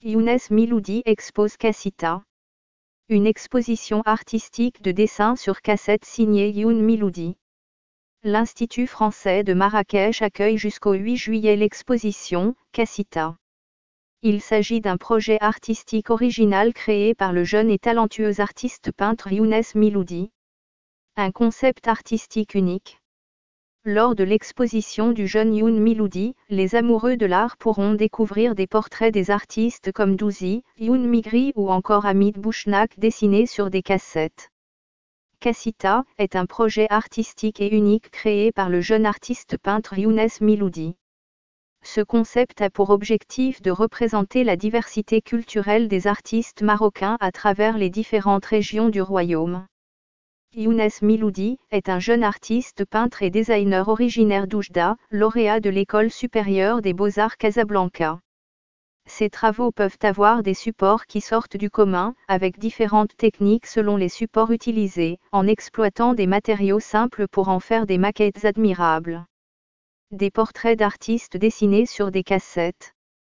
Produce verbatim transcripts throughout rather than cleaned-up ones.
Younes Miloudi expose Cassita. Une exposition artistique de dessin sur cassette signée Younes Miloudi. L'Institut français de Marrakech accueille jusqu'au huit juillet l'exposition Cassita. Il s'agit d'un projet artistique original créé par le jeune et talentueux artiste peintre Younes Miloudi. Un concept artistique unique. Lors de l'exposition du jeune Younes Miloudi, les amoureux de l'art pourront découvrir des portraits des artistes comme Douzy, Younes Migri ou encore Hamid Bouchnak dessinés sur des cassettes. Cassita est un projet artistique et unique créé par le jeune artiste peintre Younes Miloudi. Ce concept a pour objectif de représenter la diversité culturelle des artistes marocains à travers les différentes régions du royaume. Younes Miloudi est un jeune artiste peintre et designer originaire d'Oujda, lauréat de l'École supérieure des beaux-arts Casablanca. Ses travaux peuvent avoir des supports qui sortent du commun, avec différentes techniques selon les supports utilisés, en exploitant des matériaux simples pour en faire des maquettes admirables. Des portraits d'artistes dessinés sur des cassettes.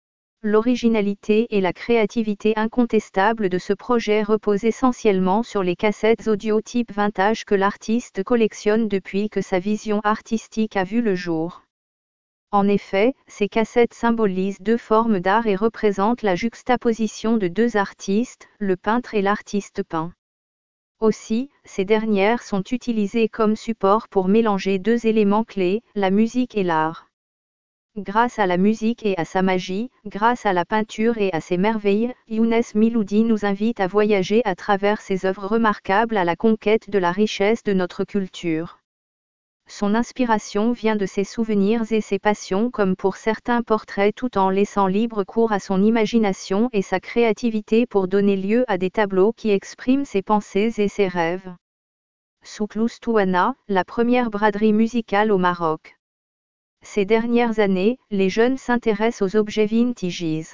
L'originalité et la créativité incontestable de ce projet reposent essentiellement sur les cassettes audio type vintage que l'artiste collectionne depuis que sa vision artistique a vu le jour. En effet, ces cassettes symbolisent deux formes d'art et représentent la juxtaposition de deux artistes, le peintre et l'artiste peint. Aussi, ces dernières sont utilisées comme support pour mélanger deux éléments clés, la musique et l'art. Grâce à la musique et à sa magie, grâce à la peinture et à ses merveilles, Younes Miloudi nous invite à voyager à travers ses œuvres remarquables à la conquête de la richesse de notre culture. Son inspiration vient de ses souvenirs et ses passions comme pour certains portraits tout en laissant libre cours à son imagination et sa créativité pour donner lieu à des tableaux qui expriment ses pensées et ses rêves. Souk Loustouana, la première braderie musicale au Maroc. Ces dernières années, les jeunes s'intéressent aux objets vintages.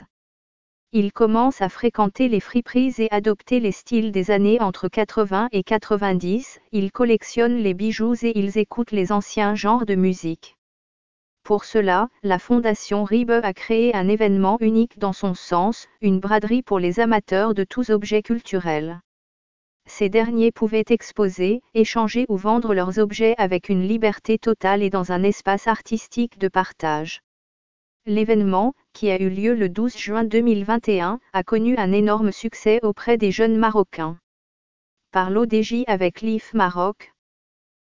Ils commencent à fréquenter les friperies et adopter les styles des années entre quatre-vingts et quatre-vingt-dix, ils collectionnent les bijoux et ils écoutent les anciens genres de musique. Pour cela, la Fondation Ribe a créé un événement unique dans son sens, une braderie pour les amateurs de tous objets culturels. Ces derniers pouvaient exposer, échanger ou vendre leurs objets avec une liberté totale et dans un espace artistique de partage. L'événement, qui a eu lieu le douze juin deux mille vingt et un, a connu un énorme succès auprès des jeunes Marocains. Par l'O D J avec L I F Maroc,